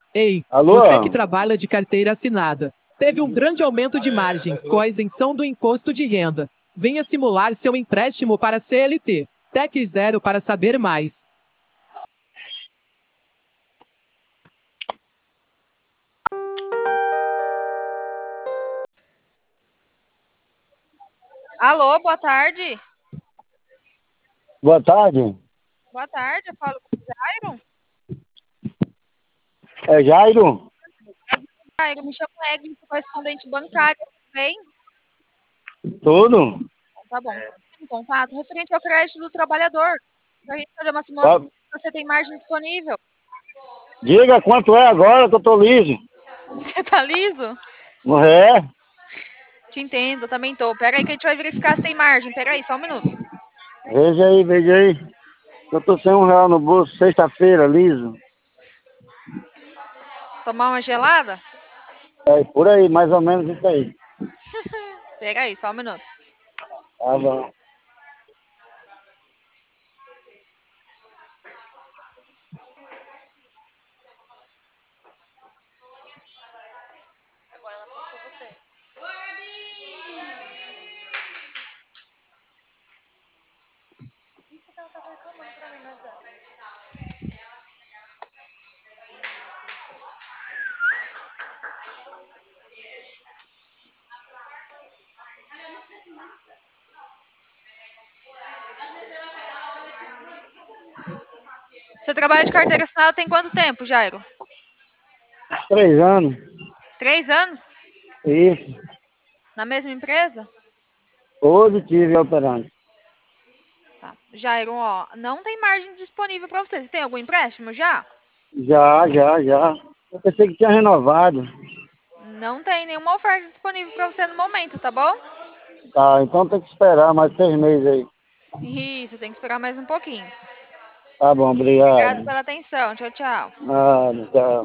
Ei, você que Alô? trabalha de carteira assinada, teve um grande aumento de margem com a isenção do imposto de renda. Venha simular seu empréstimo para CLT. TEC Zero para saber mais. Alô, boa tarde. Boa tarde. Boa tarde, eu falo com o Jairo. É Jairo? Jairo, me chamo Egli, sou correspondente bancário, tudo bem? Tudo? Então, tá bom. Em contato referente ao crédito do trabalhador. Para a gente fazer uma simulação, Tá. você tem margem disponível. Diga quanto é agora que eu tô liso. Você tá liso? Não é? Te entendo, também tô. Pera aí que a gente vai verificar se tem margem. Pera aí, só um minuto. Veja aí, veja aí. Eu tô sem R$ 1 no bolso, sexta-feira, liso. Tomar uma gelada? É por aí, mais ou menos isso aí. Pera aí, só um minuto. Tá bom. Você trabalha de carteira assinada tem quanto tempo, Jairo? 3 anos. 3 anos? Isso. Na mesma empresa? Positivo e operante. Tá. Jairo, ó, não tem margem disponível para você. Você tem algum empréstimo já? Já. Eu pensei que tinha renovado. Não tem nenhuma oferta disponível para você no momento, tá bom? Tá, então tem que esperar mais 6 meses aí. Isso, tem que esperar mais um pouquinho. Tá bom, Obrigada obrigado. pela atenção. Tchau, tchau. Tchau.